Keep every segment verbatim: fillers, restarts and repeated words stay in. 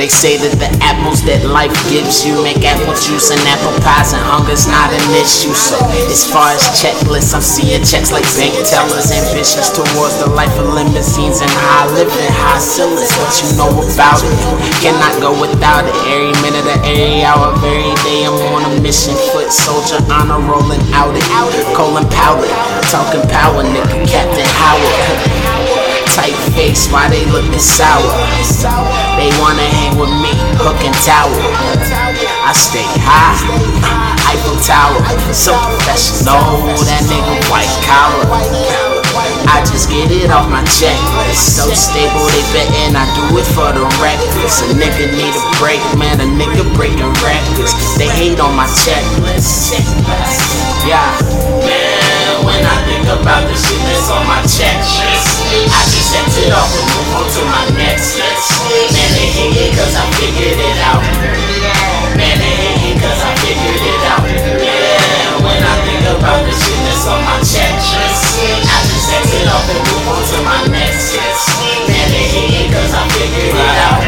They say that the apples that life gives you make apple juice and apple pies, and hunger's not an issue. So as far as checklists, I'm seeing checks like bank tellers. Ambitions towards the life of limousines and high living, high ceilings. What you know about it cannot go without it. Every minute of every hour of every day, I'm on a mission. Foot soldier, honor rolling out it. Colin Powell, talking power, nigga, Captain Howard. Tight face, why they looking sour? They wanna hang with me, Hook and Tower. I stay high, Eiffel Tower. So professional, that nigga white collar. I just get it off my checklist. So stable, they bettin' I do it for the reckless. A nigga need a break, man, a nigga breaking records. They hate on my checklist. Yeah, man, when I think about the shit that's on my checklist, I just set it off and move on to my next list. Man, they hate it cause I figured it out. Man, they hate it cause I figured it out. Yeah, when I think about the shit that's on my checklist, I just set it off and move on to my next list. Man, they hate it cause I figured it out.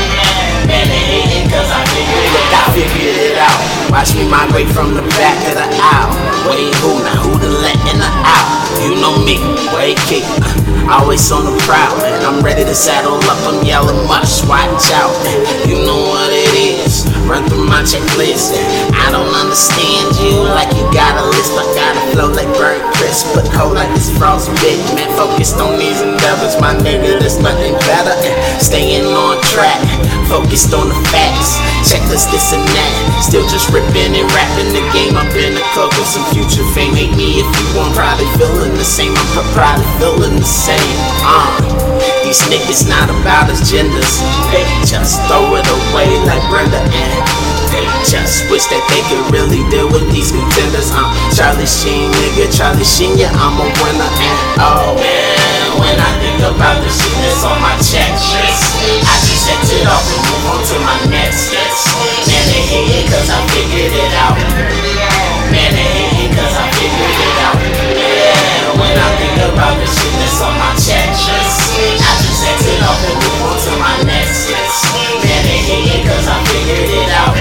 Man, they hate it cause I figured it out. I figured it out. Watch me migrate from the back of the aisle. Wait, who now? Who to let in the aisle? You know me, way kick. Always on the prowl, man. I'm ready to saddle up. I'm yelling much. Watch out, you know what it is. Run through my checklist. I don't understand you like you got a list. I got a flow like burnt crisp, but cold like this frostbit. Man, focused on these endeavors, my nigga. There's nothing better. Staying on track, focused on the facts. Checklist this and that. Still just ripping and rapping the game. Up in the club with some future fame. Hate me if you want. Probably feeling the same. I'm probably feeling the same. Uh, these niggas not about us genders. They just throw it away like Brenda, and they just wish that they could really deal with these contenders. Uh, Charlie Sheen, nigga, Charlie Sheen, yeah, I'm a winner. And oh man, when I think about the shit that's on my checklist, I just set it off and move on to my next list. Man, they hate it cause I figured it out. Man, they hate it cause I figured it out. Yeah, when I think about the shit that's on my checklist, I just set it off and move on to my next list. Man, they hate it cause I figured it out.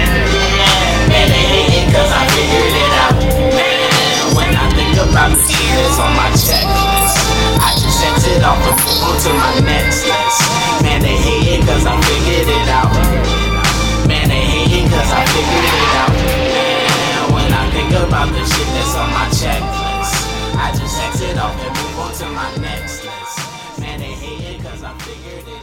Man, they hate it cause I figured it out. Man, when I think about the shit that's on my checklist, I just set it off and move on to my next list. Man, they hate it cause I figured it out. Man, they hate it cause I figured it out. Man, when I think about the shit that's on my checklist, I just exit off and move on to my next list. Man, they hate it cause I figured it out.